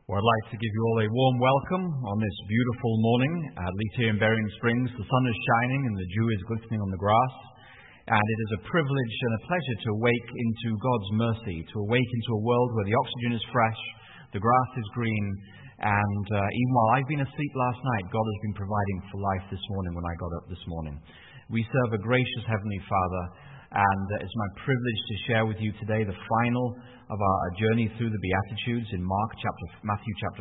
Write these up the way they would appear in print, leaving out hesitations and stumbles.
Well, I'd like to give you all a warm welcome on this beautiful morning, at least here in Berrien Springs. The sun is shining and the dew is glistening on the grass. And it is a privilege and a pleasure to awake into God's mercy, to awake into a world where the oxygen is fresh, the grass is green, and even while I've been asleep last night, God has been providing for life this morning when I got up this morning. We serve a gracious Heavenly Father, and it's my privilege to share with you today the final of our journey through the Beatitudes in Matthew chapter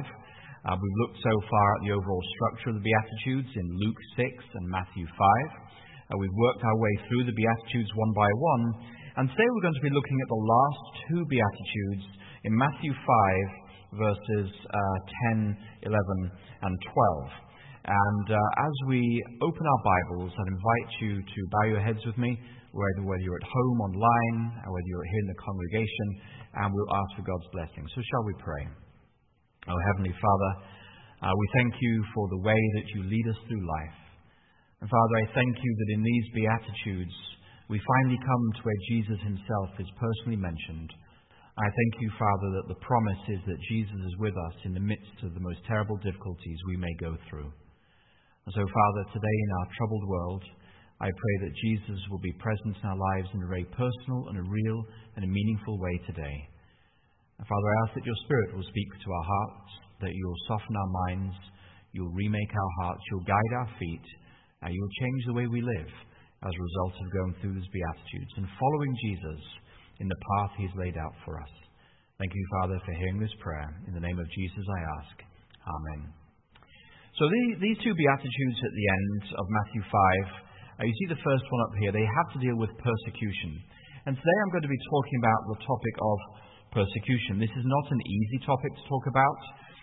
5. We've looked so far at the overall structure of the Beatitudes in Luke 6 and Matthew 5. We've worked our way through the Beatitudes one by one, and today we're going to be looking at the last two Beatitudes in Matthew 5, verses 10, 11, and 12. And as we open our Bibles, I'd invite you to bow your heads with me, whether you're at home, online, or whether you're here in the congregation, and we'll ask for God's blessing. So shall we pray? Oh, Heavenly Father, we thank you for the way that you lead us through life. And Father, I thank you that in these Beatitudes, we finally come to where Jesus himself is personally mentioned. I thank you, Father, that the promise is that Jesus is with us in the midst of the most terrible difficulties we may go through. And so, Father, today in our troubled world, I pray that Jesus will be present in our lives in a very personal and a real and a meaningful way today. And Father, I ask that your Spirit will speak to our hearts, that you'll soften our minds, you'll remake our hearts, you'll guide our feet, and you'll change the way we live as a result of going through these Beatitudes and following Jesus in the path he's laid out for us. Thank you, Father, for hearing this prayer. In the name of Jesus I ask. Amen. So these two Beatitudes at the end of Matthew 5, you see the first one up here, they have to deal with persecution. And today I'm going to be talking about the topic of persecution. This is not an easy topic to talk about,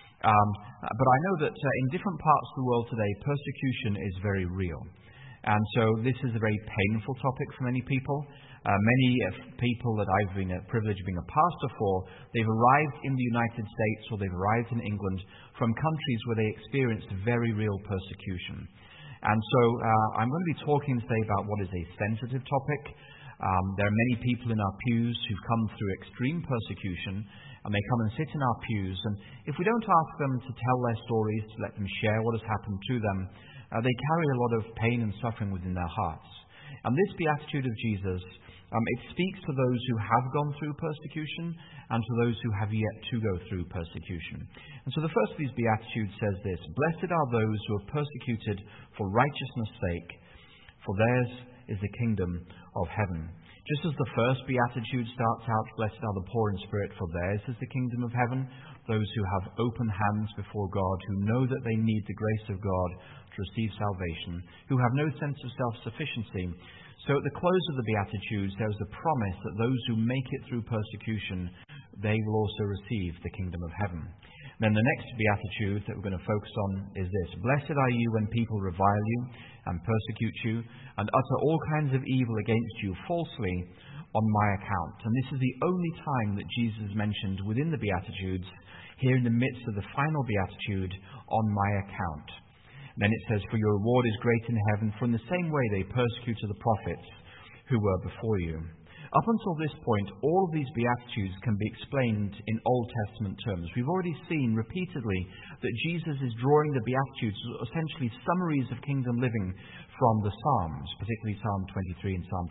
but I know that in different parts of the world today, persecution is very real. And so this is a very painful topic for many people. Many people that I've been privileged of being a pastor for, they've arrived in the United States or they've arrived in England from countries where they experienced very real persecution. And so I'm going to be talking today about what is a sensitive topic. There are many people in our pews who've come through extreme persecution, and they come and sit in our pews, and if we don't ask them to tell their stories, to let them share what has happened to them, they carry a lot of pain and suffering within their hearts. And this Beatitude of Jesus, it speaks to those who have gone through persecution and to those who have yet to go through persecution. And so the first of these Beatitudes says this: Blessed are those who are persecuted for righteousness' sake, for theirs is the kingdom of heaven. Just as the first Beatitude starts out, Blessed are the poor in spirit, for theirs is the kingdom of heaven, those who have open hands before God, who know that they need the grace of God to receive salvation, who have no sense of self-sufficiency. So at the close of the Beatitudes, there is the promise that those who make it through persecution, they will also receive the kingdom of heaven. Then the next Beatitude that we're going to focus on is this: Blessed are you when people revile you and persecute you and utter all kinds of evil against you falsely on my account. And this is the only time that Jesus is mentioned within the Beatitudes, here in the midst of the final Beatitude, on my account. Then it says, For your reward is great in heaven, for in the same way they persecuted the prophets who were before you. Up until this point, all of these Beatitudes can be explained in Old Testament terms. We've already seen repeatedly that Jesus is drawing the Beatitudes, essentially summaries of kingdom living, from the Psalms, particularly Psalm 23 and Psalm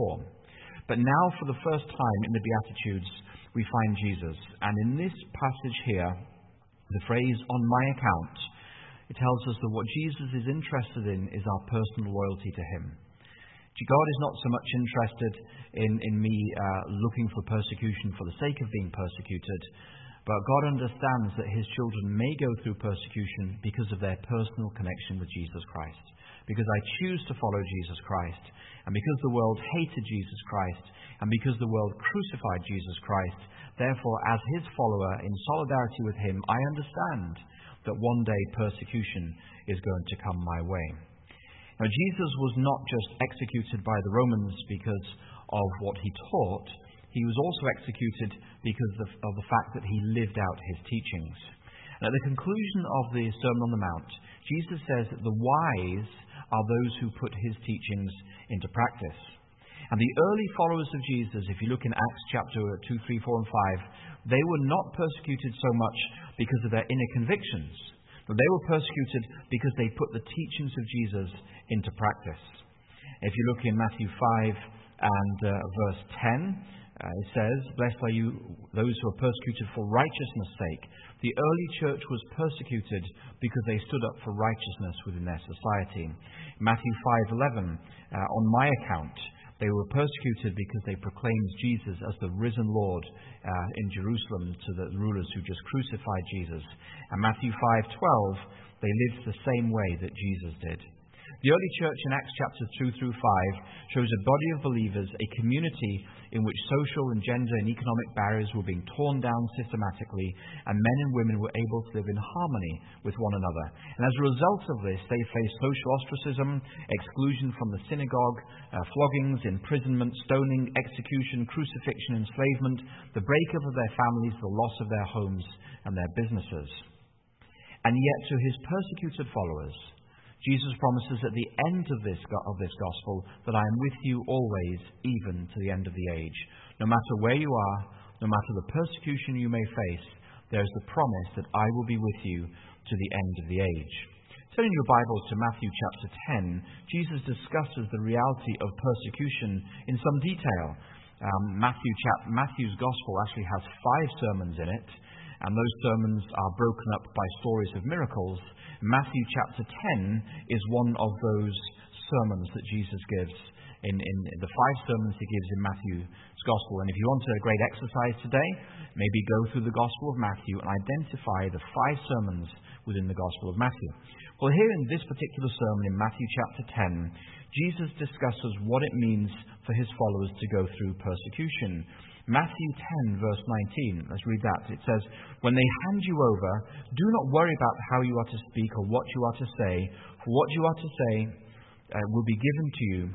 24. But now, for the first time in the Beatitudes, we find Jesus. And in this passage here, the phrase, on my account, it tells us that what Jesus is interested in is our personal loyalty to him. God is not so much interested in me looking for persecution for the sake of being persecuted, but God understands that his children may go through persecution because of their personal connection with Jesus Christ. Because I choose to follow Jesus Christ, and because the world hated Jesus Christ, and because the world crucified Jesus Christ, therefore as his follower in solidarity with him, I understand that one day persecution is going to come my way. Now, Jesus was not just executed by the Romans because of what he taught. He was also executed because of the fact that he lived out his teachings. And at the conclusion of the Sermon on the Mount, Jesus says that the wise are those who put his teachings into practice. And the early followers of Jesus, if you look in Acts chapter 2, 3, 4, and 5, they were not persecuted so much because of their inner convictions, but they were persecuted because they put the teachings of Jesus into practice. If you look in Matthew 5 and verse 10, it says, "Blessed are you, those who are persecuted for righteousness' sake." The early church was persecuted because they stood up for righteousness within their society. Matthew 5:11, "On my account, they were persecuted because they proclaimed Jesus as the risen Lord in Jerusalem to the rulers who just crucified Jesus." And Matthew 5:12, "They lived the same way that Jesus did." The early church in Acts chapters 2 through 5 shows a body of believers, a community in which social and gender and economic barriers were being torn down systematically, and men and women were able to live in harmony with one another. And as a result of this, they faced social ostracism, exclusion from the synagogue, floggings, imprisonment, stoning, execution, crucifixion, enslavement, the breakup of their families, the loss of their homes and their businesses. And yet, to his persecuted followers, Jesus promises at the end of this gospel that I am with you always, even to the end of the age. No matter where you are, no matter the persecution you may face, there is the promise that I will be with you to the end of the age. Turn in your Bibles to Matthew chapter 10, Jesus discusses the reality of persecution in some detail. Matthew's gospel actually has 5 sermons in it, and those sermons are broken up by stories of miracles. Matthew chapter 10 is one of those sermons that Jesus gives in the 5 sermons he gives in Matthew's Gospel. And if you want a great exercise today, maybe go through the Gospel of Matthew and identify the 5 sermons within the Gospel of Matthew. Well, here in this particular sermon in Matthew chapter 10, Jesus discusses what it means for his followers to go through persecution. Matthew 10, verse 19, let's read that. It says, "When they hand you over, do not worry about how you are to speak or what you are to say, for what you are to say will be given to you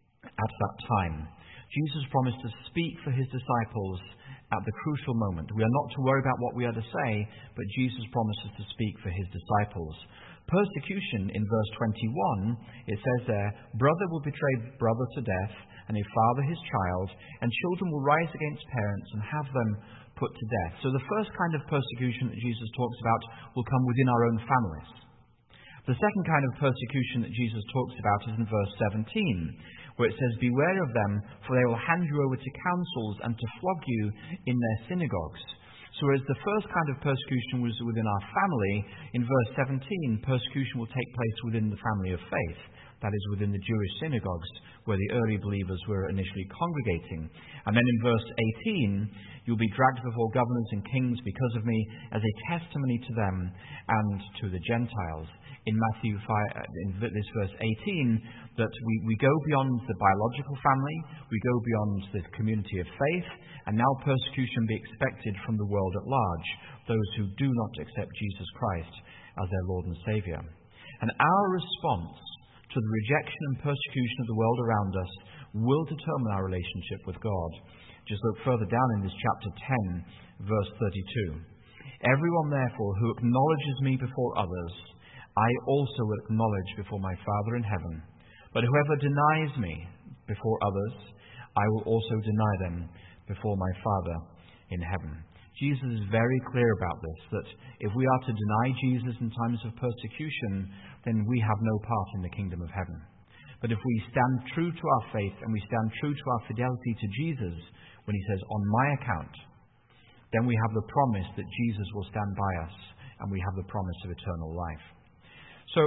at that time." Jesus promised to speak for his disciples at the crucial moment. We are not to worry about what we are to say, but Jesus promises to speak for his disciples. Persecution, in verse 21, it says there, "Brother will betray brother to death, and a father his child, and children will rise against parents and have them put to death." So the first kind of persecution that Jesus talks about will come within our own families. The second kind of persecution that Jesus talks about is in verse 17, where it says, "Beware of them, for they will hand you over to councils and to flog you in their synagogues." So whereas the first kind of persecution was within our family, in verse 17, persecution will take place within the family of faith. That is, within the Jewish synagogues where the early believers were initially congregating. And then in verse 18, "You'll be dragged before governors and kings because of me as a testimony to them and to the Gentiles." In Matthew 5, in this verse 18, that we go beyond the biological family, we go beyond the community of faith, and now persecution be expected from the world at large, those who do not accept Jesus Christ as their Lord and Saviour. And our response to the rejection and persecution of the world around us will determine our relationship with God. Just look further down in this chapter 10, verse 32. "Everyone, therefore, who acknowledges me before others, I also will acknowledge before my Father in heaven. But whoever denies me before others, I will also deny them before my Father in heaven." Jesus is very clear about this, that if we are to deny Jesus in times of persecution, then we have no part in the kingdom of heaven. But if we stand true to our faith and we stand true to our fidelity to Jesus, when he says, "On my account," then we have the promise that Jesus will stand by us, and we have the promise of eternal life. So,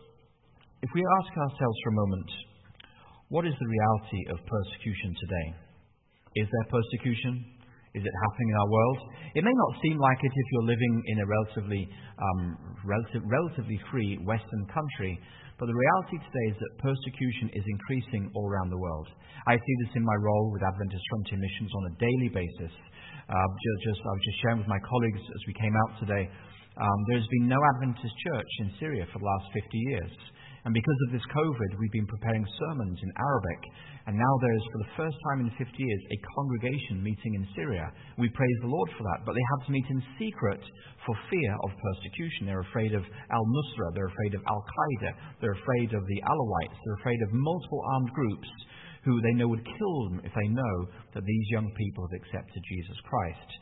if we ask ourselves for a moment, what is the reality of persecution today? Is there persecution? Is it happening in our world? It may not seem like it if you're living in a relatively free Western country, but the reality today is that persecution is increasing all around the world. I see this in my role with Adventist Frontier Missions on a daily basis. I was just sharing with my colleagues as we came out today. There's been no Adventist church in Syria for the last 50 years. And because of this COVID, we've been preparing sermons in Arabic. And now there is, for the first time in 50 years, a congregation meeting in Syria. We praise the Lord for that. But they have to meet in secret for fear of persecution. They're afraid of al-Nusra. They're afraid of Al-Qaeda. They're afraid of the Alawites. They're afraid of multiple armed groups who they know would kill them if they know that these young people have accepted Jesus Christ.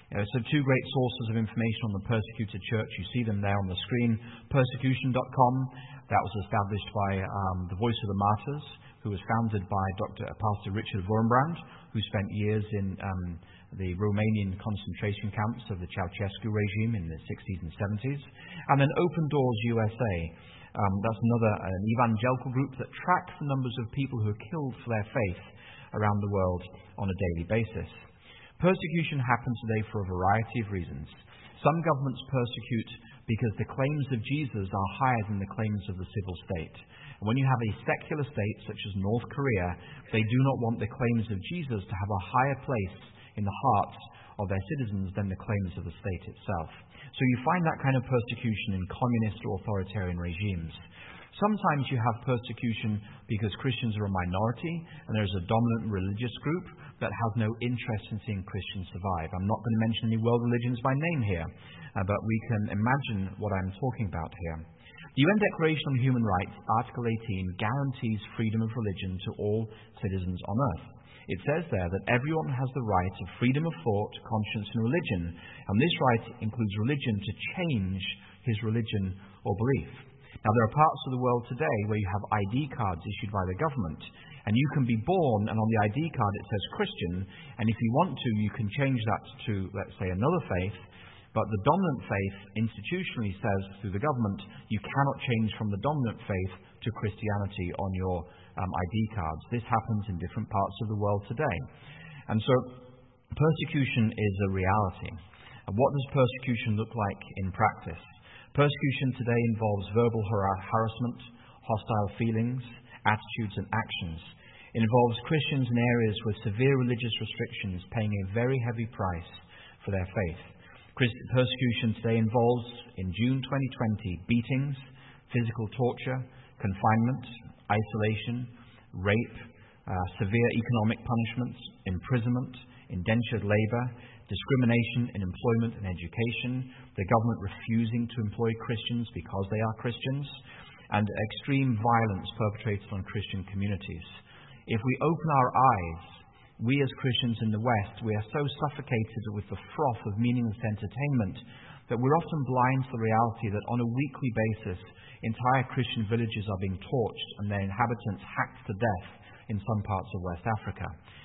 So two great sources of information on the persecuted church. You see them there on the screen. Persecution.com, that was established by the Voice of the Martyrs, who was founded by Pastor Richard Wurmbrand, who spent years in the Romanian concentration camps of the Ceausescu regime in the 60s and 70s. And then Open Doors USA. That's an evangelical group that tracks the numbers of people who are killed for their faith around the world on a daily basis. Persecution happens today for a variety of reasons. Some governments persecute because the claims of Jesus are higher than the claims of the civil state. And when you have a secular state such as North Korea, they do not want the claims of Jesus to have a higher place in the hearts of their citizens than the claims of the state itself. So you find that kind of persecution in communist or authoritarian regimes. Sometimes you have persecution because Christians are a minority and there's a dominant religious group that has no interest in seeing Christians survive. I'm not going to mention any world religions by name here, but we can imagine what I'm talking about here. The UN Declaration on Human Rights, Article 18, guarantees freedom of religion to all citizens on earth. It says there that everyone has the right of freedom of thought, conscience and religion, and this right includes religion to change his religion or belief. Now, there are parts of the world today where you have ID cards issued by the government, and you can be born, and on the ID card it says Christian, and if you want to, you can change that to, let's say, another faith, but the dominant faith institutionally says through the government, you cannot change from the dominant faith to Christianity on your ID cards. This happens in different parts of the world today. And so, persecution is a reality. And what does persecution look like in practice? Persecution today involves verbal harassment, hostile feelings, attitudes and actions. It involves Christians in areas with severe religious restrictions paying a very heavy price for their faith. Persecution today involves, in June 2020, beatings, physical torture, confinement, isolation, rape, severe economic punishments, imprisonment, indentured labour, discrimination in employment and education, the government refusing to employ Christians because they are Christians, and extreme violence perpetrated on Christian communities. If we open our eyes, we as Christians in the West, we are so suffocated with the froth of meaningless entertainment that we're often blind to the reality that on a weekly basis, entire Christian villages are being torched and their inhabitants hacked to death in some parts of West Africa.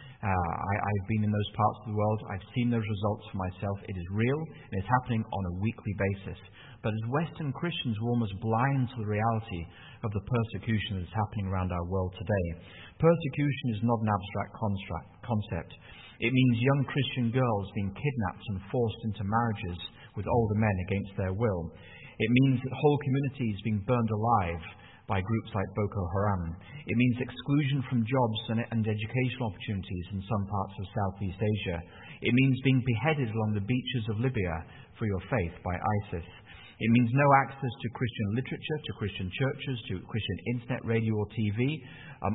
I've been in those parts of the world. I've seen those results for myself. It is real, and it's happening on a weekly basis. But as Western Christians, we're almost blind to the reality of the persecution that is happening around our world today. Persecution is not an abstract concept. It means young Christian girls being kidnapped and forced into marriages with older men against their will. It means that whole communities being burned alive by groups like Boko Haram. It means exclusion from jobs and educational opportunities in some parts of Southeast Asia. It means being beheaded along the beaches of Libya for your faith by ISIS. It means no access to Christian literature, to Christian churches, to Christian internet, radio or TV,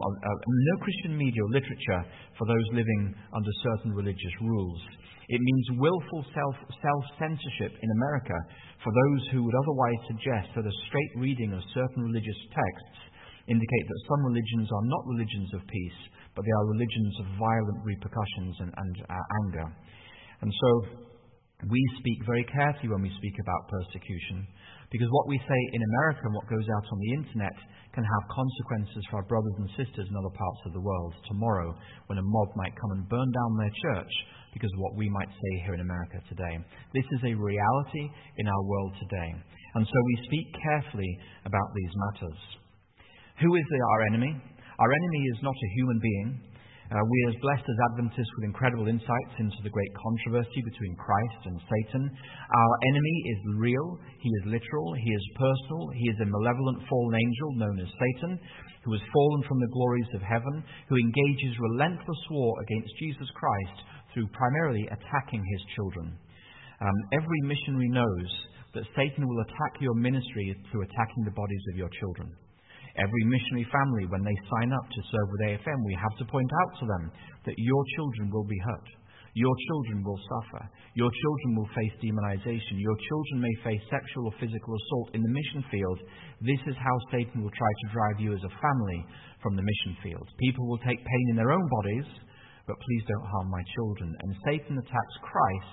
no Christian media or literature for those living under certain religious rules. It means willful self-censorship in America for those who would otherwise suggest that a straight reading of certain religious texts indicate that some religions are not religions of peace, but they are religions of violent repercussions and anger. And so we speak very carefully when we speak about persecution, because what we say in America and what goes out on the internet can have consequences for our brothers and sisters in other parts of the world tomorrow, when a mob might come and burn down their church because of what we might say here in America today. This is a reality in our world today. And so we speak carefully about these matters. Who is our enemy? Our enemy is not a human being. We are blessed as Adventists with incredible insights into the great controversy between Christ and Satan. Our enemy is real, he is literal, he is personal, he is a malevolent fallen angel known as Satan, who has fallen from the glories of heaven, who engages relentless war against Jesus Christ through primarily attacking his children. Every missionary knows that Satan will attack your ministry through attacking the bodies of your children. Every missionary family, when they sign up to serve with AFM, we have to point out to them that your children will be hurt. Your children will suffer. Your children will face demonization. Your children may face sexual or physical assault in the mission field. This is how Satan will try to drive you as a family from the mission field. People will take pain in their own bodies, but please don't harm my children. And Satan attacks Christ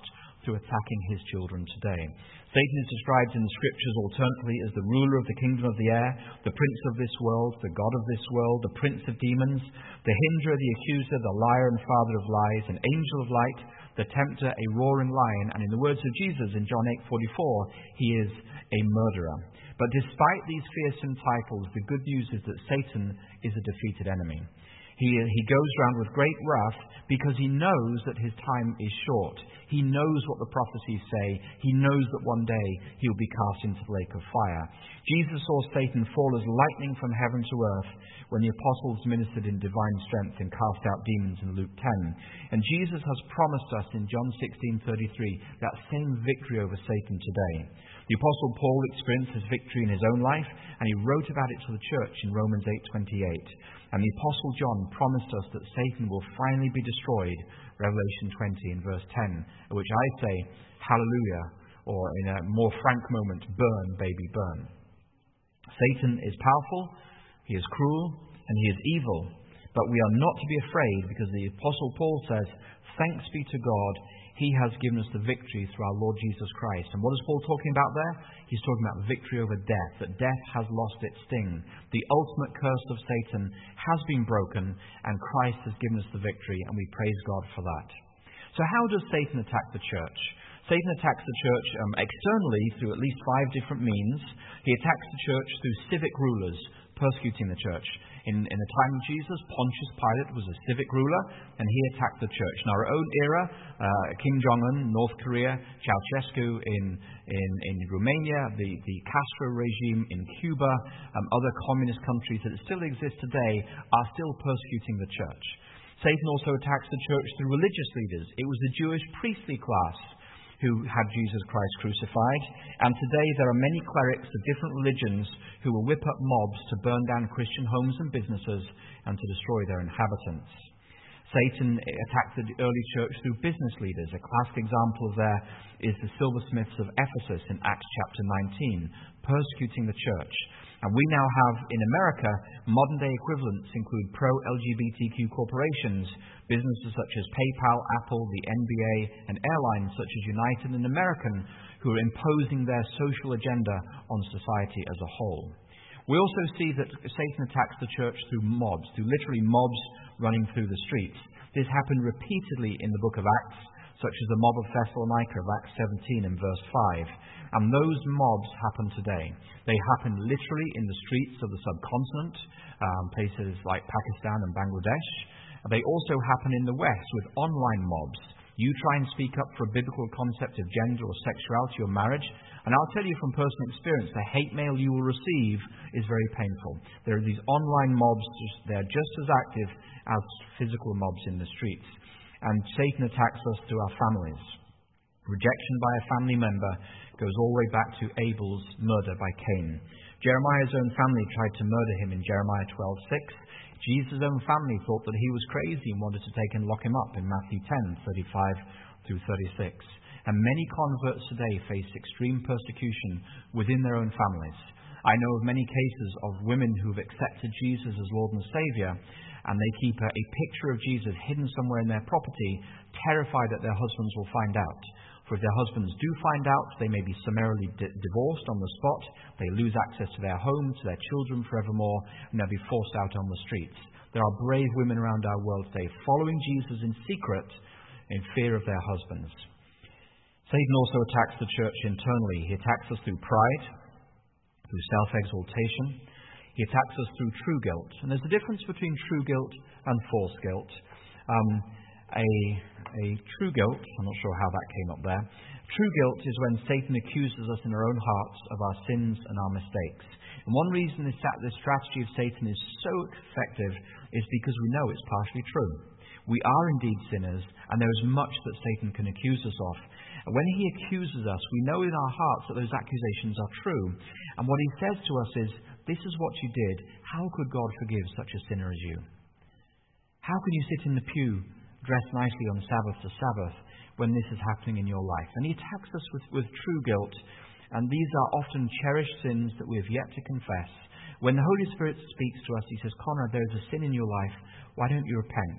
to attacking his children today. Satan is described in the Scriptures alternately as the ruler of the kingdom of the air, the prince of this world, the god of this world, the prince of demons, the hinderer, the accuser, the liar and father of lies, an angel of light, the tempter, a roaring lion, and in the words of Jesus in John 8:44, he is a murderer. But despite these fearsome titles, the good news is that Satan is a defeated enemy. He goes round with great wrath because he knows that his time is short. He knows what the prophecies say. He knows that one day he will be cast into the lake of fire. Jesus saw Satan fall as lightning from heaven to earth when the apostles ministered in divine strength and cast out demons in Luke 10. And Jesus has promised us in John 16:33 that same victory over Satan today. The Apostle Paul experienced his victory in his own life, and he wrote about it to the church in Romans 8:28. And the Apostle John promised us that Satan will finally be destroyed, Revelation 20 in verse 10, at which I say, hallelujah, or in a more frank moment, burn, baby, burn. Satan is powerful, he is cruel, and he is evil. But we are not to be afraid because the Apostle Paul says, thanks be to God, he has given us the victory through our Lord Jesus Christ. And what is Paul talking about there? He's talking about victory over death, that death has lost its sting. The ultimate curse of Satan has been broken, and Christ has given us the victory, and we praise God for that. So how does Satan attack the church? Satan attacks the church externally through at least 5 different means. He attacks the church through civic rulers persecuting the church. In the time of Jesus, Pontius Pilate was a civic ruler, and he attacked the church. In our own era, Kim Jong-un, North Korea, Ceausescu in Romania, the Castro regime in Cuba, other communist countries that still exist today are still persecuting the church. Satan also attacks the church through religious leaders. It was the Jewish priestly class who had Jesus Christ crucified. And today there are many clerics of different religions who will whip up mobs to burn down Christian homes and businesses and to destroy their inhabitants. Satan attacked the early church through business leaders. A classic example of that is the silversmiths of Ephesus in Acts chapter 19, persecuting the church. And we now have, in America, modern-day equivalents include pro-LGBTQ corporations, businesses such as PayPal, Apple, the NBA, and airlines such as United and American, who are imposing their social agenda on society as a whole. We also see that Satan attacks the church through mobs, through literally mobs running through the streets. This happened repeatedly in the book of Acts, such as the mob of Thessalonica of Acts 17 and verse 5. And those mobs happen today. They happen literally in the streets of the subcontinent, places like Pakistan and Bangladesh. They also happen in the West with online mobs. You try and speak up for a biblical concept of gender or sexuality or marriage, and I'll tell you from personal experience, the hate mail you will receive is very painful. There are these online mobs, they're just as active as physical mobs in the streets. And Satan attacks us through our families. Rejection by a family member goes all the way back to Abel's murder by Cain. Jeremiah's own family tried to murder him in Jeremiah 12:6. Jesus' own family thought that he was crazy and wanted to take and lock him up in Matthew 10:35 through 36. And many converts today face extreme persecution within their own families. I know of many cases of women who have accepted Jesus as Lord and Saviour, and they keep a picture of Jesus hidden somewhere in their property, terrified that their husbands will find out. For if their husbands do find out, they may be summarily divorced on the spot, they lose access to their home, to their children forevermore, and they'll be forced out on the streets. There are brave women around our world today following Jesus in secret in fear of their husbands. Satan also attacks the church internally. He attacks us through pride, through self-exaltation. He attacks us through true guilt. And there's a difference between true guilt and false guilt. A true guilt, I'm not sure how that came up there. True guilt is when Satan accuses us in our own hearts of our sins and our mistakes. And one reason this strategy of Satan is so effective is because we know it's partially true. We are indeed sinners, and there is much that Satan can accuse us of. And when he accuses us, we know in our hearts that those accusations are true. And what he says to us is, this is what you did. How could God forgive such a sinner as you? How can you sit in the pew, dressed nicely on Sabbath to Sabbath, when this is happening in your life? And he attacks us with true guilt. And these are often cherished sins that we have yet to confess. When the Holy Spirit speaks to us, he says, Conrad, there is a sin in your life. Why don't you repent?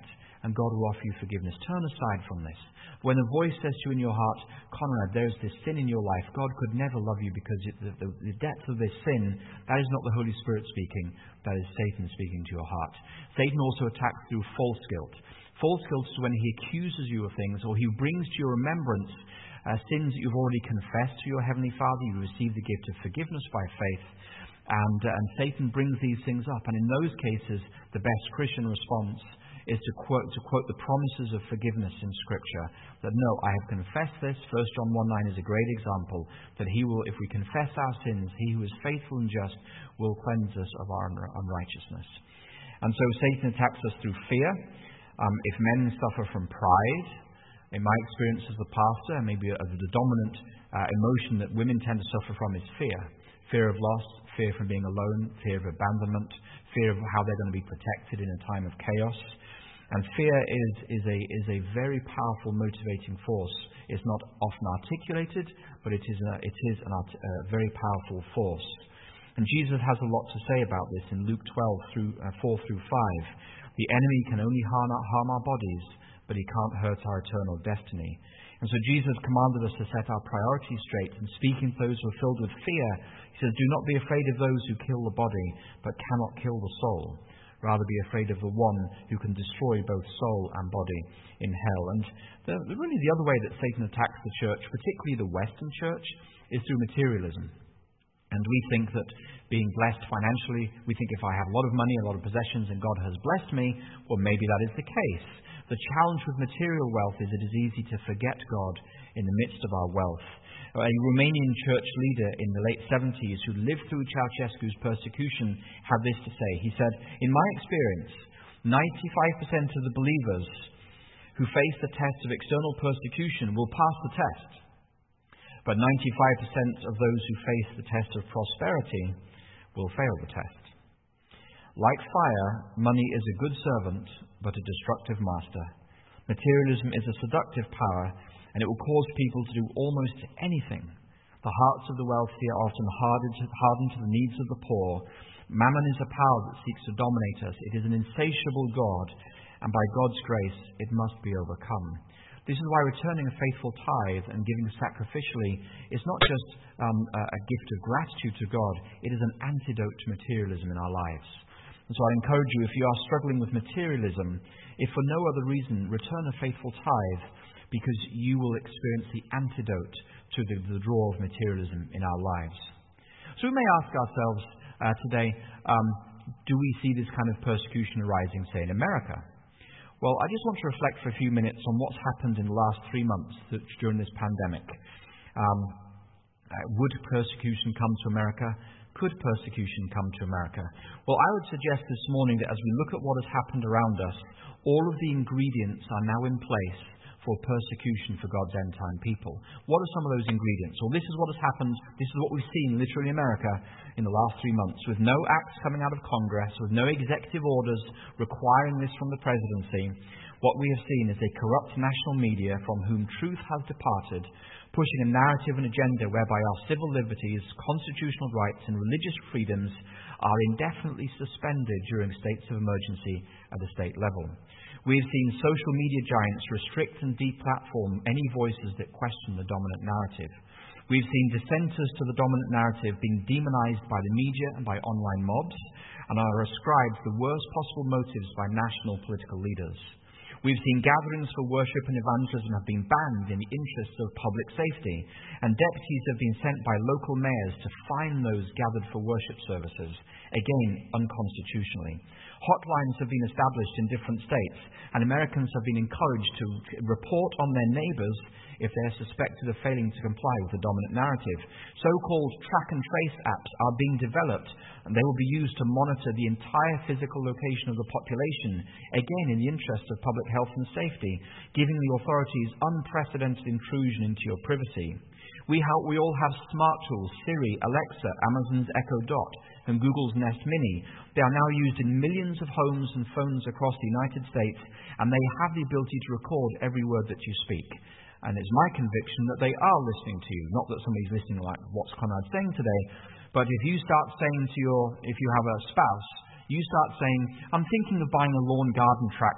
and God will offer you forgiveness. Turn aside from this. When a voice says to you in your heart, Conrad, there's this sin in your life, God could never love you because the depth of this sin, that is not the Holy Spirit speaking, that is Satan speaking to your heart. Satan also attacks through false guilt. False guilt is when he accuses you of things, or he brings to your remembrance sins that you've already confessed to your Heavenly Father. You receive the gift of forgiveness by faith. And Satan brings these things up. And in those cases, the best Christian response is to quote the promises of forgiveness in Scripture. That no, I have confessed this. 1 John 1:9 is a great example. That he will, if we confess our sins, he who is faithful and just will cleanse us of our unrighteousness. And so Satan attacks us through fear. If men suffer from pride, in my experience as a pastor, maybe the dominant emotion that women tend to suffer from is fear. Fear of loss, fear from being alone, fear of abandonment, fear of how they're going to be protected in a time of chaos. And fear is a very powerful motivating force. It's not often articulated, but it is a very powerful force. And Jesus has a lot to say about this in Luke 12, 4 through 5. The enemy can only harm our bodies, but he can't hurt our eternal destiny. And so Jesus commanded us to set our priorities straight, and speaking to those who are filled with fear, he says, do not be afraid of those who kill the body, but cannot kill the soul. Rather be afraid of the one who can destroy both soul and body in hell. And really the other way that Satan attacks the church, particularly the Western church, is through materialism. And we think that being blessed financially, we think if I have a lot of money, a lot of possessions, and God has blessed me, well, maybe that is the case. The challenge with material wealth is it is easy to forget God in the midst of our wealth. A Romanian church leader in the late 70s who lived through Ceausescu's persecution had this to say. He said, in my experience, 95% of the believers who face the test of external persecution will pass the test. But 95% of those who face the test of prosperity will fail the test. Like fire, money is a good servant, but a destructive master. Materialism is a seductive power, and it will cause people to do almost anything. The hearts of the wealthy are often hardened to the needs of the poor. Mammon is a power that seeks to dominate us. It is an insatiable God, and by God's grace, it must be overcome. This is why returning a faithful tithe and giving sacrificially is not just a gift of gratitude to God, it is an antidote to materialism in our lives. And so I encourage you, if you are struggling with materialism, if for no other reason, return a faithful tithe, because you will experience the antidote to the draw of materialism in our lives. So we may ask ourselves today, do we see this kind of persecution arising, say, in America? Well, I just want to reflect for a few minutes on what's happened in the last 3 months during this pandemic. Would persecution come to America? Could persecution come to America? Well, I would suggest this morning that as we look at what has happened around us, all of the ingredients are now in place for persecution for God's end-time people. What are some of those ingredients? Well, this is what has happened. This is what we've seen literally in America in the last 3 months, with no acts coming out of Congress, with no executive orders requiring this from the presidency. What we have seen is a corrupt national media from whom truth has departed, pushing a narrative and agenda whereby our civil liberties, constitutional rights and religious freedoms are indefinitely suspended during states of emergency at the state level. We have seen social media giants restrict and deplatform any voices that question the dominant narrative. We've seen dissenters to the dominant narrative being demonized by the media and by online mobs, and are ascribed the worst possible motives by national political leaders. We've seen gatherings for worship and evangelism have been banned in the interests of public safety, and deputies have been sent by local mayors to fine those gathered for worship services, again unconstitutionally. Hotlines have been established in different states, and Americans have been encouraged to report on their neighbours if they are suspected of failing to comply with the dominant narrative. So-called track and trace apps are being developed, and they will be used to monitor the entire physical location of the population, again in the interest of public health and safety, giving the authorities unprecedented intrusion into your privacy. We all have smart tools, Siri, Alexa, Amazon's Echo Dot, and Google's Nest Mini. They are now used in millions of homes and phones across the United States, and they have the ability to record every word that you speak. And it's my conviction that they are listening to you. Not that somebody's listening like, what's Conrad saying today? But if you start saying if you have a spouse, you start saying, I'm thinking of buying a lawn garden tractor.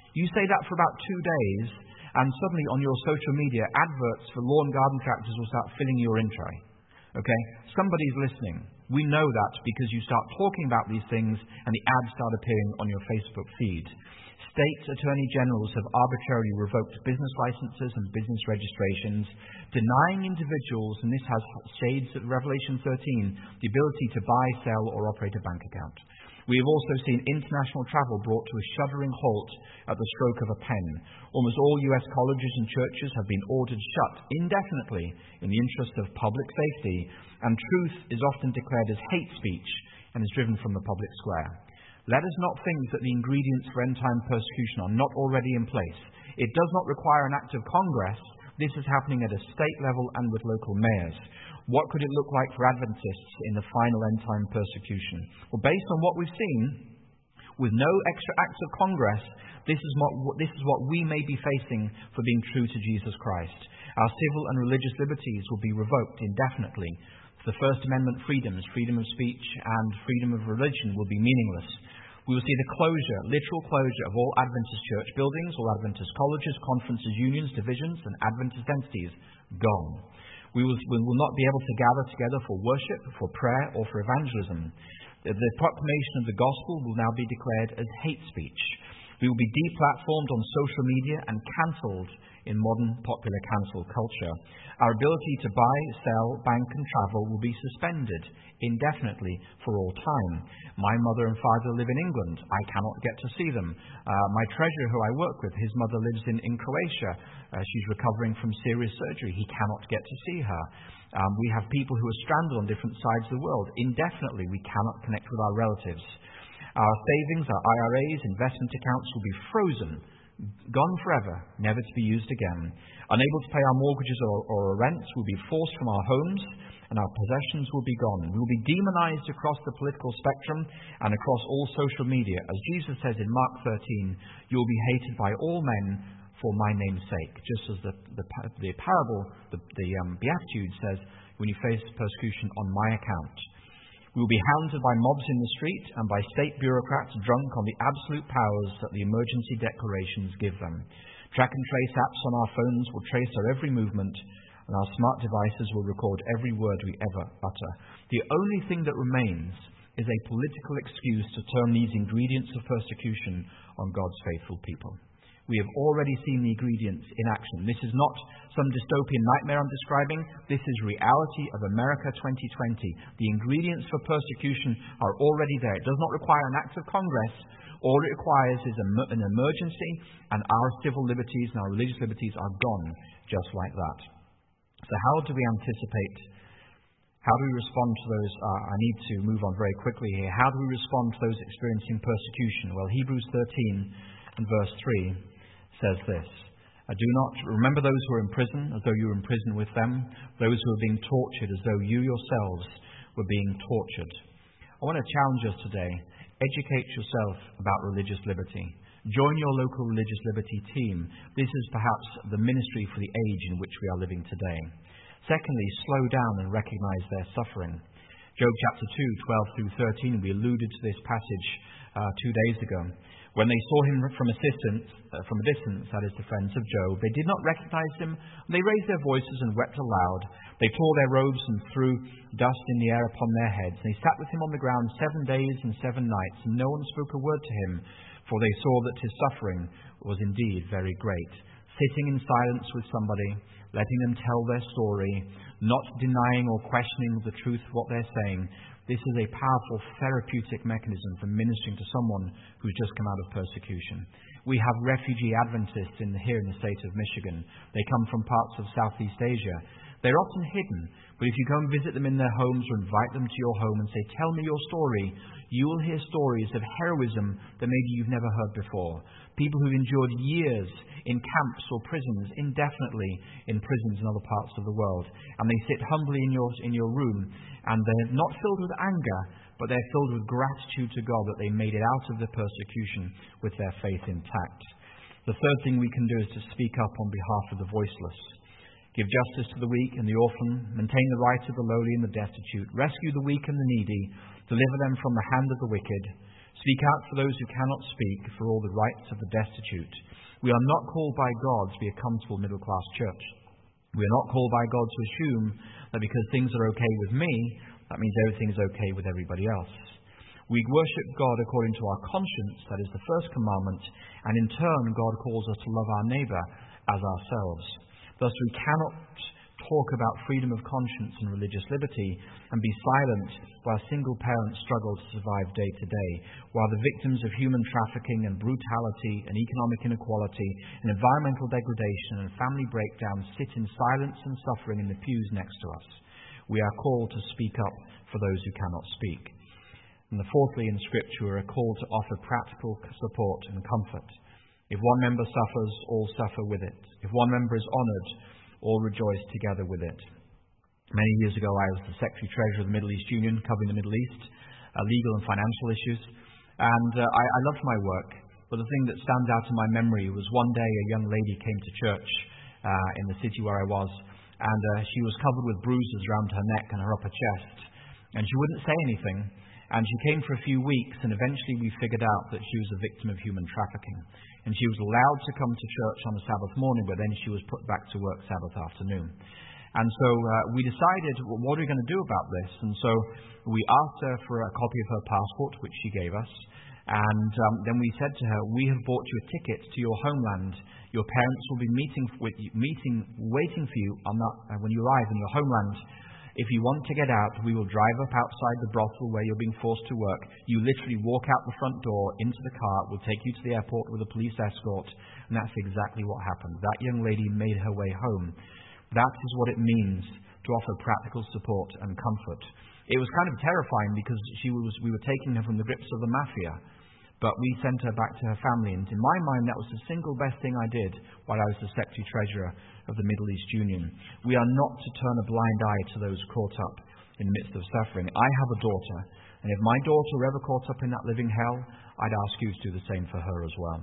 You say that for about 2 days, and suddenly on your social media, adverts for lawn garden tractors will start filling your in tray. Okay? Somebody's listening. We know that because you start talking about these things and the ads start appearing on your Facebook feed. State attorney generals have arbitrarily revoked business licenses and business registrations, denying individuals, and this has shades of Revelation 13, the ability to buy, sell, or operate a bank account. We have also seen international travel brought to a shuddering halt at the stroke of a pen. Almost all US colleges and churches have been ordered shut indefinitely in the interest of public safety, and truth is often declared as hate speech and is driven from the public square. Let us not think that the ingredients for end-time persecution are not already in place. It does not require an act of Congress. This is happening at a state level and with local mayors. What could it look like for Adventists in the final end-time persecution? Well, based on what we've seen, with no extra acts of Congress, this is what we may be facing for being true to Jesus Christ. Our civil and religious liberties will be revoked indefinitely. The First Amendment freedoms, freedom of speech and freedom of religion, will be meaningless. We will see the closure, literal closure, of all Adventist church buildings, all Adventist colleges, conferences, unions, divisions, and Adventist entities gone. We will not be able to gather together for worship, for prayer, or for evangelism. The proclamation of the gospel will now be declared as hate speech. We will be deplatformed on social media and cancelled in modern popular cancel culture. Our ability to buy, sell, bank and travel will be suspended indefinitely for all time. My mother and father live in England. I cannot get to see them. My treasurer who I work with, his mother lives in Croatia. She's recovering from serious surgery. He cannot get to see her. We have people who are stranded on different sides of the world. Indefinitely, we cannot connect with our relatives. Our savings, our IRAs, investment accounts will be frozen, gone forever, never to be used again. Unable to pay our mortgages or our rents, we'll be forced from our homes, and our possessions will be gone. We will be demonized across the political spectrum and across all social media. As Jesus says in Mark 13, you will be hated by all men for my name's sake. Just as the parable, the Beatitude says, when you face persecution on my account. We will be hounded by mobs in the street and by state bureaucrats drunk on the absolute powers that the emergency declarations give them. Track and trace apps on our phones will trace our every movement, and our smart devices will record every word we ever utter. The only thing that remains is a political excuse to turn these ingredients of persecution on God's faithful people. We have already seen the ingredients in action. This is not some dystopian nightmare I'm describing. This is reality of America 2020. The ingredients for persecution are already there. It does not require an act of Congress. All it requires is an emergency, and our civil liberties and our religious liberties are gone just like that. So how do we anticipate? How do we respond to those? I need to move on very quickly here. How do we respond to those experiencing persecution? Well, Hebrews 13 and verse 3 says this. Do not remember those who are in prison as though you were in prison with them, those who are being tortured as though you yourselves were being tortured. I want to challenge us today. Educate yourself about religious liberty. Join your local religious liberty team. This is perhaps the ministry for the age in which we are living today. Secondly, slow down and recognize their suffering. Job chapter 2, 12 through 13, we alluded to this passage 2 days ago. When they saw him from a distance, that is the friends of Job, they did not recognize him. They raised their voices and wept aloud. They tore their robes and threw dust in the air upon their heads. They sat with him on the ground 7 days and 7 nights, and no one spoke a word to him, for they saw that his suffering was indeed very great. Sitting in silence with somebody, letting them tell their story, not denying or questioning the truth of what they're saying. This is a powerful therapeutic mechanism for ministering to someone who's just come out of persecution. We have refugee Adventists here in the state of Michigan. They come from parts of Southeast Asia. They're often hidden, but if you go and visit them in their homes or invite them to your home and say, tell me your story, you will hear stories of heroism that maybe you've never heard before. People who've endured years in camps or prisons, indefinitely in prisons in other parts of the world. And they sit humbly in your room, and they're not filled with anger, but they're filled with gratitude to God that they made it out of the persecution with their faith intact. The third thing we can do is to speak up on behalf of the voiceless. Give justice to the weak and the orphan, maintain the right of the lowly and the destitute, rescue the weak and the needy, deliver them from the hand of the wicked. Speak out for those who cannot speak, for all the rights of the destitute. We are not called by God to be a comfortable middle-class church. We are not called by God to assume that because things are okay with me, that means everything is okay with everybody else. We worship God according to our conscience, that is the first commandment, and in turn God calls us to love our neighbour as ourselves. Thus we cannot talk about freedom of conscience and religious liberty and be silent while single parents struggle to survive day to day, while the victims of human trafficking and brutality and economic inequality and environmental degradation and family breakdown sit in silence and suffering in the pews next to us. We are called to speak up for those who cannot speak. And fourthly, in Scripture, we are called to offer practical support and comfort. If one member suffers, all suffer with it. If one member is honoured, all rejoice together with it. Many years ago, I was the Secretary-Treasurer of the Middle East Union, covering the Middle East, legal and financial issues. And I loved my work. But the thing that stands out in my memory was one day a young lady came to church in the city where I was, and she was covered with bruises around her neck and her upper chest. And she wouldn't say anything. And she came for a few weeks, and eventually we figured out that she was a victim of human trafficking. And she was allowed to come to church on a Sabbath morning, but then she was put back to work Sabbath afternoon. And so we decided, well, what are we going to do about this? And so we asked her for a copy of her passport, which she gave us. And then we said to her, we have bought you a ticket to your homeland. Your parents will be waiting for you on that, when you arrive in your homeland. If you want to get out, we will drive up outside the brothel where you're being forced to work. You literally walk out the front door into the car. We'll take you to the airport with a police escort. And that's exactly what happened. That young lady made her way home. That is what it means to offer practical support and comfort. It was kind of terrifying because we were taking her from the grips of the mafia. But we sent her back to her family. And in my mind, that was the single best thing I did while I was the Secretary-Treasurer of the Middle East Union. We are not to turn a blind eye to those caught up in the midst of suffering. I have a daughter, and if my daughter were ever caught up in that living hell, I'd ask you to do the same for her as well.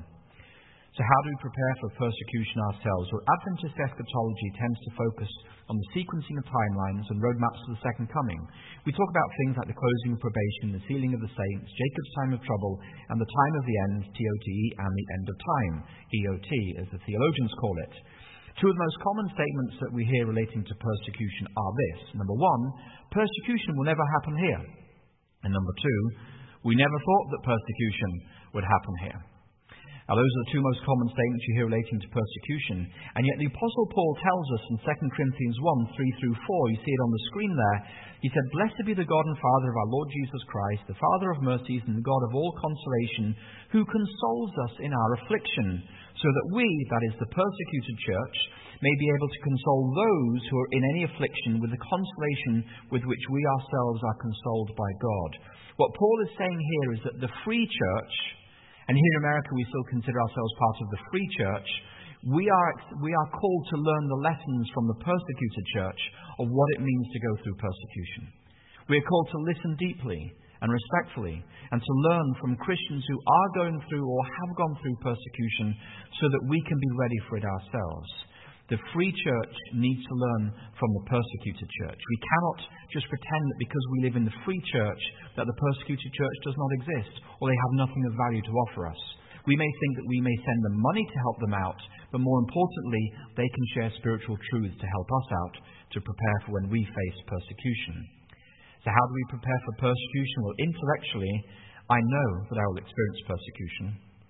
So how do we prepare for persecution ourselves? Well, Adventist eschatology tends to focus on the sequencing of timelines and roadmaps to the second coming. We talk about things like the closing of probation, the sealing of the saints, Jacob's time of trouble, and the time of the end, TOTE, and the end of time, EOT, as the theologians call it. Two of the most common statements that we hear relating to persecution are this. Number one, persecution will never happen here. And number two, we never thought that persecution would happen here. Now, those are the two most common statements you hear relating to persecution. And yet the Apostle Paul tells us in 2 Corinthians 1, 3-4, you see it on the screen there, he said, "Blessed be the God and Father of our Lord Jesus Christ, the Father of mercies and the God of all consolation, who consoles us in our affliction, so that we, that is the persecuted church, may be able to console those who are in any affliction with the consolation with which we ourselves are consoled by God." What Paul is saying here is that the free church, and here in America we still consider ourselves part of the free church, we are called to learn the lessons from the persecuted church of what it means to go through persecution. We are called to listen deeply and respectfully and to learn from Christians who are going through or have gone through persecution so that we can be ready for it ourselves. The free church needs to learn from the persecuted church. We cannot just pretend that because we live in the free church that the persecuted church does not exist or they have nothing of value to offer us. We may think that we may send them money to help them out, but more importantly, they can share spiritual truths to help us out to prepare for when we face persecution. So how do we prepare for persecution? Well, intellectually, I know that I will experience persecution.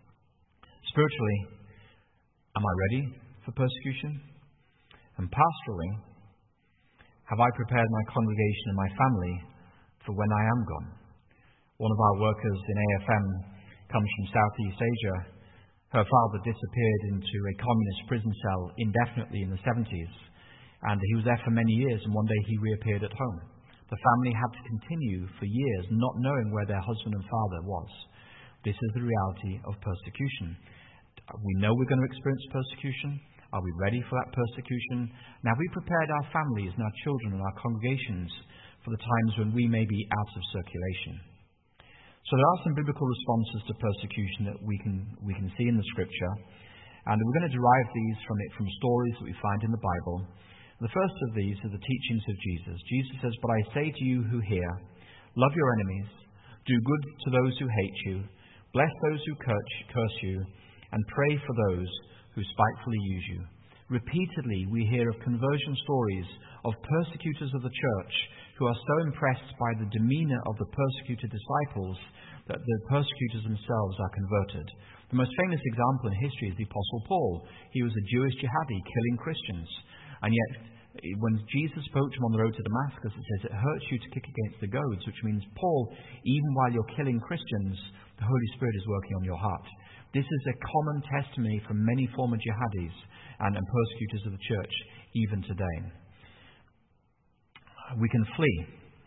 Spiritually, am I ready for persecution? And pastorally, have I prepared my congregation and my family for when I am gone? One of our workers in AFM comes from Southeast Asia. Her father disappeared into a communist prison cell indefinitely in the 70s, and he was there for many years, and one day he reappeared at home. The family had to continue for years not knowing where their husband and father was. This is the reality of persecution. We know we're going to experience persecution. Are we ready for that persecution? Now, have we prepared our families and our children and our congregations for the times when we may be out of circulation? So there are some biblical responses to persecution that we can see in the Scripture, and we're going to derive these from stories that we find in the Bible. The first of these are the teachings of Jesus. Jesus says, "But I say to you who hear, love your enemies, do good to those who hate you, Bless those who curse you, and pray for those who spitefully use you. Repeatedly we hear of conversion stories of persecutors of the church who are so impressed by the demeanor of the persecuted disciples that the persecutors themselves are converted. The most famous example in history is the Apostle Paul. He was a Jewish jihadi killing Christians. And yet, when Jesus spoke to him on the road to Damascus, it says it hurts you to kick against the goads, which means, Paul, even while you're killing Christians, the Holy Spirit is working on your heart. This is a common testimony from many former jihadis and persecutors of the church, even today. We can flee.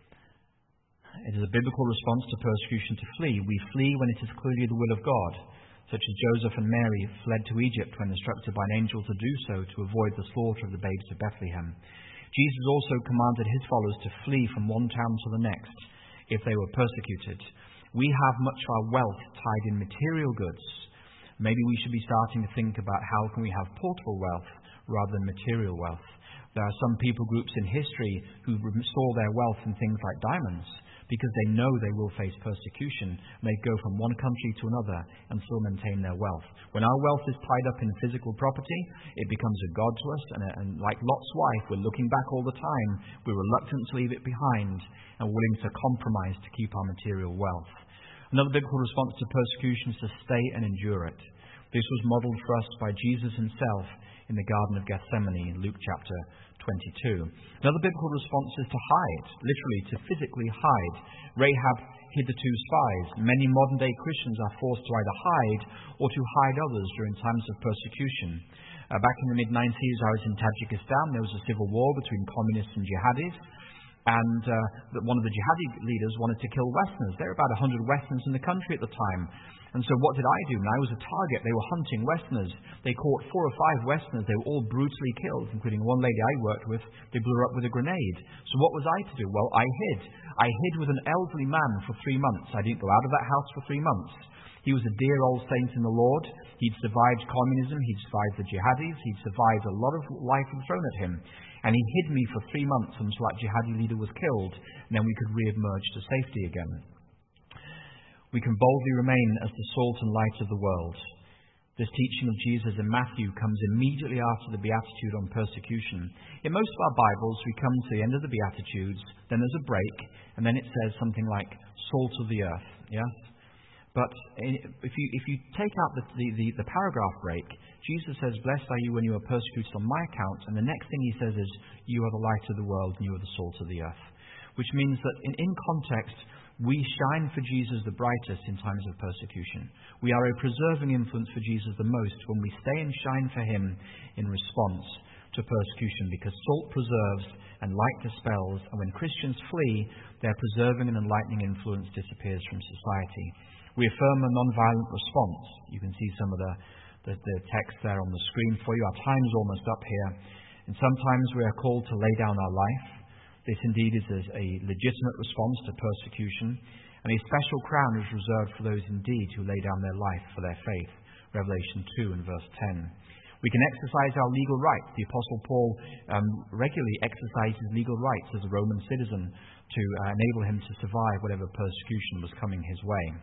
It is a biblical response to persecution to flee. We flee when it is clearly the will of God, such as Joseph and Mary fled to Egypt when instructed by an angel to do so to avoid the slaughter of the babes of Bethlehem. Jesus also commanded his followers to flee from one town to the next if they were persecuted. We have much of our wealth tied in material goods. Maybe we should be starting to think about how can we have portable wealth rather than material wealth. There are some people groups in history who store their wealth in things like diamonds because they know they will face persecution, and they go from one country to another and still maintain their wealth. When our wealth is tied up in physical property, it becomes a god to us, and like Lot's wife, we're looking back all the time. We're reluctant to leave it behind and willing to compromise to keep our material wealth. Another biblical response to persecution is to stay and endure it. This was modeled for us by Jesus himself in the Garden of Gethsemane in Luke chapter 22. Another biblical response is to hide, literally to physically hide. Rahab hid the two spies. Many modern-day Christians are forced to either hide or to hide others during times of persecution. Back in the mid-90s, I was in Tajikistan. There was a civil war between communists and jihadis. And one of the jihadi leaders wanted to kill Westerners. There were about 100 Westerners in the country at the time. And so what did I do? When I was a target, they were hunting Westerners. They caught 4 or 5 Westerners. They were all brutally killed, including one lady I worked with. They blew her up with a grenade. So what was I to do? Well, I hid. I hid with an elderly man for 3 months. I didn't go out of that house for 3 months. He was a dear old saint in the Lord. He'd survived communism. He'd survived the jihadis. He'd survived a lot of life thrown at him. And he hid me for 3 months until that jihadi leader was killed, and then we could re-emerge to safety again. We can boldly remain as the salt and light of the world. This teaching of Jesus in Matthew comes immediately after the Beatitude on persecution. In most of our Bibles, we come to the end of the Beatitudes, then there's a break, and then it says something like, salt of the earth. Yes? But if you take out the paragraph break, Jesus says, blessed are you when you are persecuted on my account. And the next thing he says is, you are the light of the world and you are the salt of the earth. Which means that in context, we shine for Jesus the brightest in times of persecution. We are a preserving influence for Jesus the most when we stay and shine for him in response to persecution, because salt preserves and light dispels, and when Christians flee, their preserving and enlightening influence disappears from society. We affirm a non-violent response. You can see some of the text there on the screen for you. Our time is almost up here. And sometimes we are called to lay down our life. This indeed is a legitimate response to persecution. And a special crown is reserved for those indeed who lay down their life for their faith. Revelation 2 and verse 10. We can exercise our legal rights. The Apostle Paul regularly exercised his legal rights as a Roman citizen to enable him to survive whatever persecution was coming his way.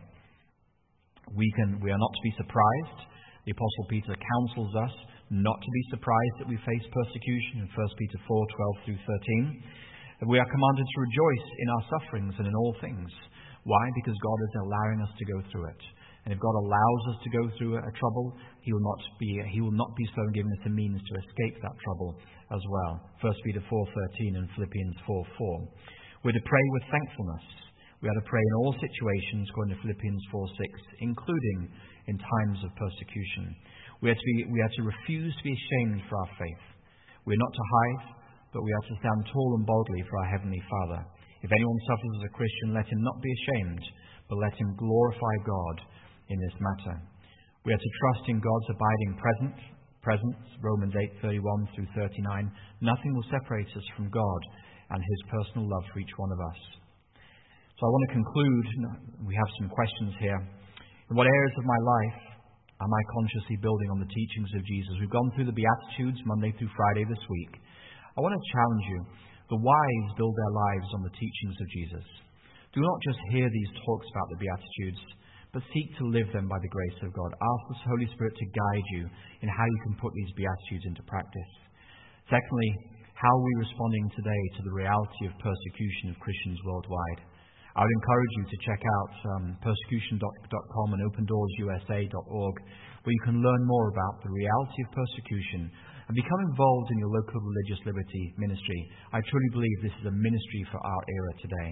We are not to be surprised. The Apostle Peter counsels us not to be surprised that we face persecution in 1 Peter 4:12 through 13. We are commanded to rejoice in our sufferings and in all things. Why? Because God is allowing us to go through it. And if God allows us to go through a trouble, He will not be slow in giving us the means to escape that trouble as well. 1 Peter 4:13 and Philippians 4:4. We're to pray with thankfulness. We are to pray in all situations, according to Philippians 4:6, including in times of persecution. We are to refuse to be ashamed for our faith. We are not to hide, but we are to stand tall and boldly for our Heavenly Father. If anyone suffers as a Christian, let him not be ashamed, but let him glorify God in this matter. We are to trust in God's abiding presence, Romans 8:31 through 39. Nothing will separate us from God and His personal love for each one of us. So I want to conclude. We have some questions here. In what areas of my life am I consciously building on the teachings of Jesus? We've gone through the Beatitudes Monday through Friday this week. I want to challenge you. The wise build their lives on the teachings of Jesus. Do not just hear these talks about the Beatitudes, but seek to live them by the grace of God. Ask the Holy Spirit to guide you in how you can put these Beatitudes into practice. Secondly, how are we responding today to the reality of persecution of Christians worldwide? I would encourage you to check out persecution.com and opendoorsUSA.org, where you can learn more about the reality of persecution and become involved in your local religious liberty ministry. I truly believe this is a ministry for our era today.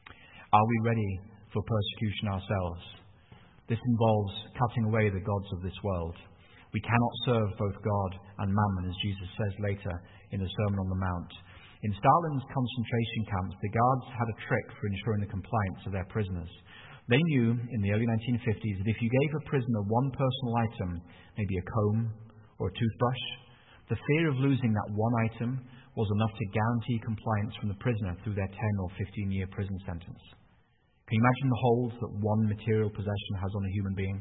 Are we ready for persecution ourselves? This involves cutting away the gods of this world. We cannot serve both God and mammon, as Jesus says later in the Sermon on the Mount. In Stalin's concentration camps, the guards had a trick for ensuring the compliance of their prisoners. They knew in the early 1950s that if you gave a prisoner one personal item, maybe a comb or a toothbrush, the fear of losing that one item was enough to guarantee compliance from the prisoner through their 10 or 15-year prison sentence. Can you imagine the hold that one material possession has on a human being?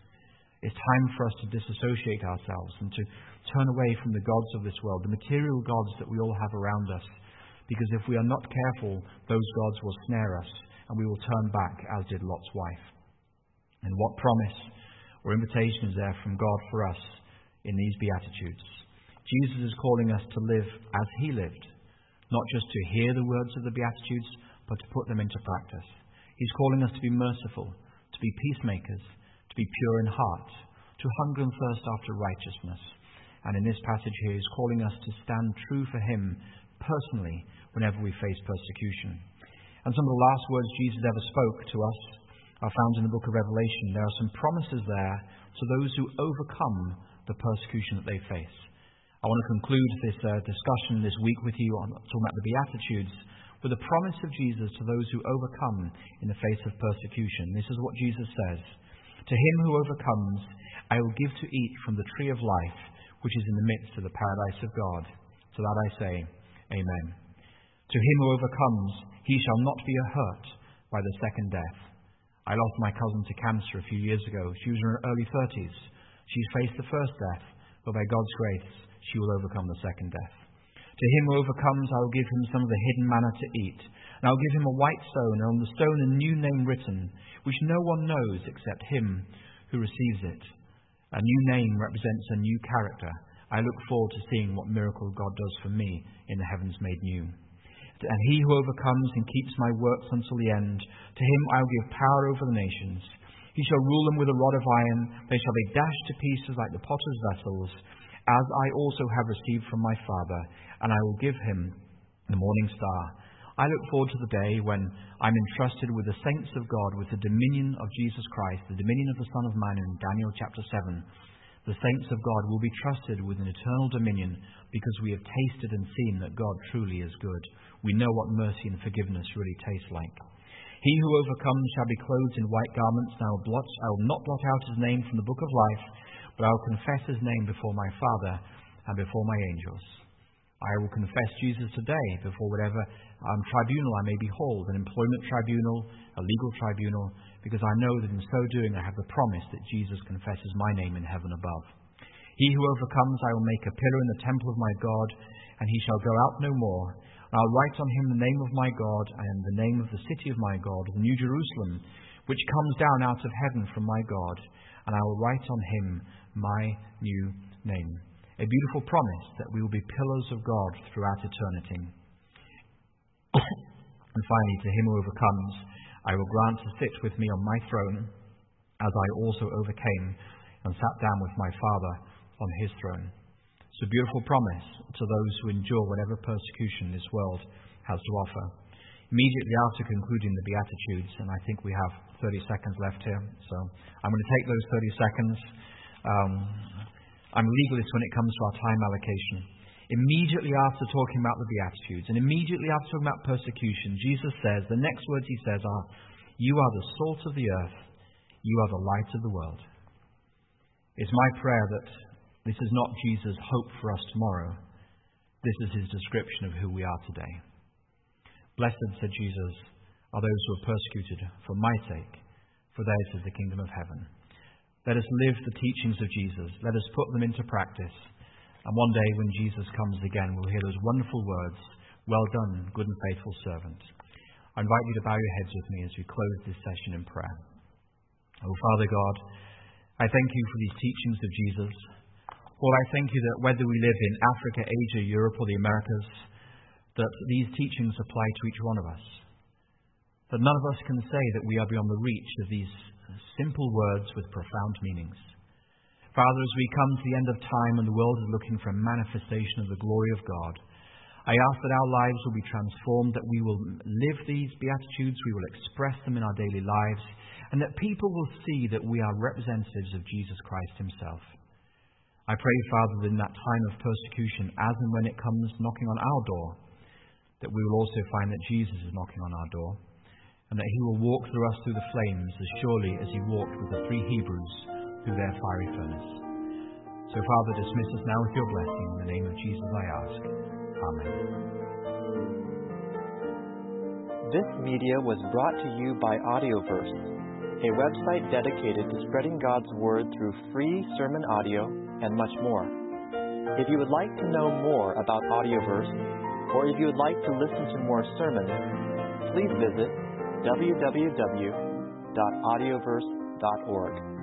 It's time for us to disassociate ourselves and to turn away from the gods of this world, the material gods that we all have around us, because if we are not careful, those gods will snare us and we will turn back, as did Lot's wife. And what promise or invitation is there from God for us in these Beatitudes? Jesus is calling us to live as He lived, not just to hear the words of the Beatitudes, but to put them into practice. He's calling us to be merciful, to be peacemakers, to be pure in heart, to hunger and thirst after righteousness. And in this passage here, He's calling us to stand true for Him personally whenever we face persecution. And some of the last words Jesus ever spoke to us are found in the book of Revelation. There are some promises there to those who overcome the persecution that they face. I want to conclude this discussion this week with you on talking about the Beatitudes with a promise of Jesus to those who overcome in the face of persecution. This is what Jesus says. To him who overcomes, I will give to eat from the tree of life, which is in the midst of the paradise of God. To that I say, Amen. To him who overcomes, he shall not be hurt by the second death. I lost my cousin to cancer a few years ago. She was in her early 30s. She's faced the first death, but by God's grace, she will overcome the second death. To him who overcomes, I will give him some of the hidden manna to eat. And I will give him a white stone, and on the stone a new name written, which no one knows except him who receives it. A new name represents a new character. I look forward to seeing what miracle God does for me in the heavens made new. And he who overcomes and keeps my works until the end, to him I will give power over the nations. He shall rule them with a rod of iron. They shall be dashed to pieces like the potter's vessels, as I also have received from my Father, and I will give him the morning star. I look forward to the day when I'm entrusted with the saints of God, with the dominion of Jesus Christ, the dominion of the Son of Man in Daniel chapter 7. The saints of God will be trusted with an eternal dominion because we have tasted and seen that God truly is good. We know what mercy and forgiveness really taste like. He who overcomes shall be clothed in white garments, and I will not blot out his name from the book of life, but I will confess his name before my Father and before my angels. I will confess Jesus today before whatever tribunal I may be hauled, an employment tribunal, a legal tribunal, because I know that in so doing I have the promise that Jesus confesses my name in heaven above. He who overcomes I will make a pillar in the temple of my God, and he shall go out no more. And I'll write on him the name of my God and the name of the city of my God, the New Jerusalem, which comes down out of heaven from my God, and I will write on him my new name. A beautiful promise that we will be pillars of God throughout eternity. And finally, to him who overcomes, I will grant to sit with me on my throne, as I also overcame and sat down with my Father on his throne. It's a beautiful promise to those who endure whatever persecution this world has to offer. Immediately after concluding the Beatitudes, and I think we have 30 seconds left here, so I'm going to take those 30 seconds. I'm a legalist when it comes to our time allocation. Immediately after talking about the Beatitudes, and immediately after talking about persecution, Jesus says, the next words he says are, you are the salt of the earth, you are the light of the world. It's my prayer that this is not Jesus' hope for us tomorrow. This is his description of who we are today. Blessed, said Jesus, are those who are persecuted for my sake, for theirs is the kingdom of heaven. Let us live the teachings of Jesus. Let us put them into practice. And one day when Jesus comes again, we'll hear those wonderful words, well done, good and faithful servant. I invite you to bow your heads with me as we close this session in prayer. Oh, Father God, I thank you for these teachings of Jesus. Lord, I thank you that whether we live in Africa, Asia, Europe, or the Americas, that these teachings apply to each one of us. That none of us can say that we are beyond the reach of these simple words with profound meanings. Father, as we come to the end of time and the world is looking for a manifestation of the glory of God, I ask that our lives will be transformed, that we will live these Beatitudes, we will express them in our daily lives, and that people will see that we are representatives of Jesus Christ himself. I pray, Father, that in that time of persecution, as and when it comes knocking on our door, that we will also find that Jesus is knocking on our door, and that he will walk through us through the flames as surely as he walked with the 3 Hebrews through their fiery furnace. So, Father, dismiss us now with your blessing. In the name of Jesus I ask. Amen. This media was brought to you by Audioverse, a website dedicated to spreading God's Word through free sermon audio and much more. If you would like to know more about Audioverse, or if you would like to listen to more sermons, please visit www.audioverse.org.